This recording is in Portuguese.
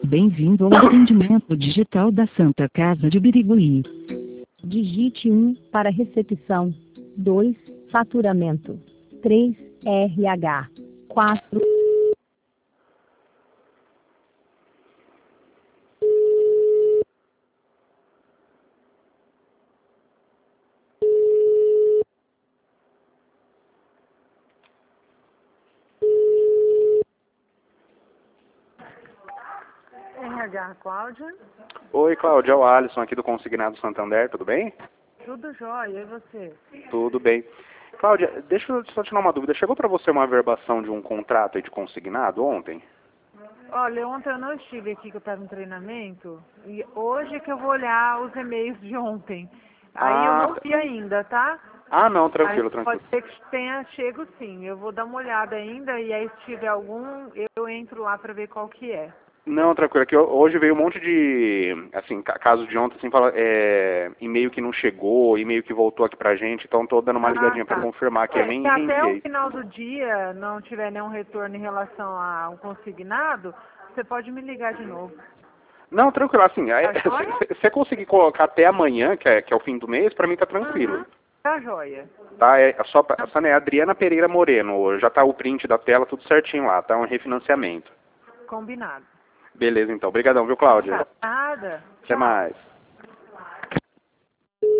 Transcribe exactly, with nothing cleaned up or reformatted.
Bem-vindo ao atendimento digital da Santa Casa de Birigui. Digite um para recepção, dois faturamento, três R H, quatro R H, Cláudia? Oi, Cláudia, é o Alisson aqui do Consignado Santander, tudo bem? Tudo jóia, e você? Tudo bem. Cláudia, deixa eu só tirar uma dúvida. Chegou para você uma averbação de um contrato aí de consignado ontem? Olha, ontem eu não estive aqui, que eu estava em treinamento, e hoje é que eu vou olhar os e-mails de ontem. Aí eu Ah, não vi ainda, tá? Ah, não, tranquilo, Aí tranquilo. pode ser que tenha chego sim, eu vou dar uma olhada ainda, e aí se tiver algum, eu entro lá para ver qual que é. Não, tranquilo, aqui hoje veio um monte de, assim, ca- caso de ontem, assim, fala, é, e-mail que não chegou, e-mail que voltou aqui pra gente, então tô dando uma Ah, ligadinha para tá. confirmar que eu É, nem se até o enviei. final do dia não tiver nenhum retorno em relação ao consignado, você pode me ligar de novo. Não, tranquilo, assim, aí, Tá joia? se se você conseguir colocar até amanhã, que é, que é o fim do mês, pra mim tá tranquilo. Uhum. Tá joia. Tá, é só, pra- só né, Adriana Pereira Moreno, já tá o print da tela, tudo certinho lá, tá um refinanciamento. Combinado. Beleza, então. Obrigadão, viu, Cláudia? Tá. Nada. Até Tchau. mais.